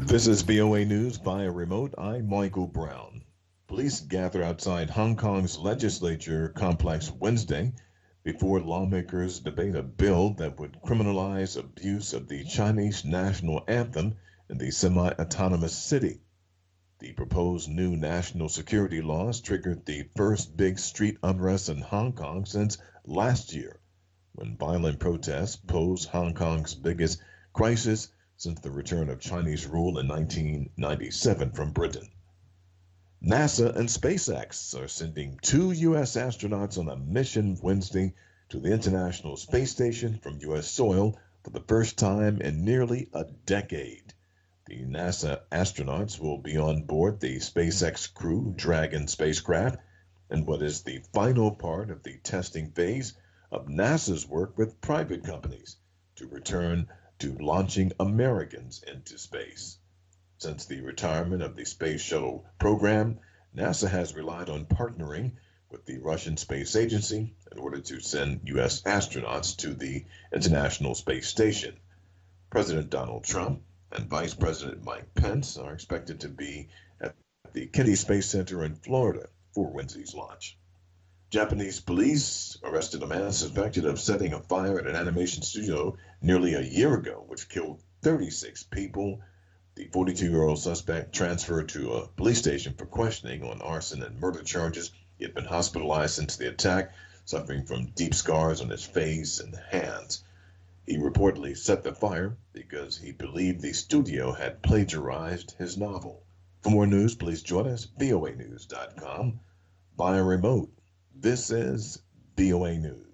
This is VOA News via remote. I'm Michael Brown. Police gather outside Hong Kong's legislature complex Wednesday before lawmakers debate a bill that would criminalize abuse of the Chinese national anthem in the semi autonomous city. The proposed new national security laws triggered the first big street unrest in Hong Kong since last year, when violent protests posed Hong Kong's biggest crisis since the return of Chinese rule in 1997 from Britain. NASA and SpaceX are sending two U.S. astronauts on a mission Wednesday to the International Space Station from U.S. soil for the first time in nearly a decade. The NASA astronauts will be on board the SpaceX Crew Dragon spacecraft in what is the final part of the testing phase of NASA's work with private companies to return to launching Americans into space. Since the retirement of the Space Shuttle program, NASA has relied on partnering with the Russian Space Agency in order to send U.S. astronauts to the International Space Station. President Donald Trump and Vice President Mike Pence are expected to be at the Kennedy Space Center in Florida for Wednesday's launch. Japanese police arrested a man suspected of setting a fire at an animation studio nearly a year ago, which killed 36 people. The 42-year-old suspect transferred to a police station for questioning on arson and murder charges. He had been hospitalized since the attack, suffering from deep scars on his face and hands. He reportedly set the fire because he believed the studio had plagiarized his novel. For more news, please join us, voanews.com, via remote. This is VOA News.